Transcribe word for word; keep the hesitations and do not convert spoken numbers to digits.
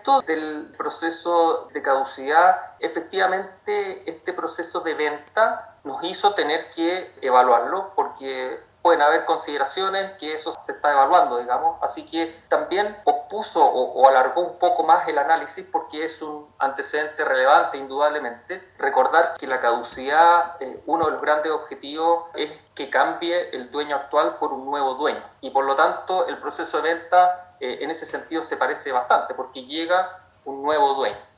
Respecto del proceso de caducidad, efectivamente este proceso de venta nos hizo tener que evaluarlo porque pueden haber consideraciones que eso se está evaluando, digamos, así que también pospuso o, o alargó un poco más el análisis porque es un antecedente relevante, indudablemente. Recordar que la caducidad, eh, uno de los grandes objetivos es que cambie el dueño actual por un nuevo dueño y por lo tanto el proceso de venta eh, en ese sentido se parece bastante porque llega un nuevo dueño.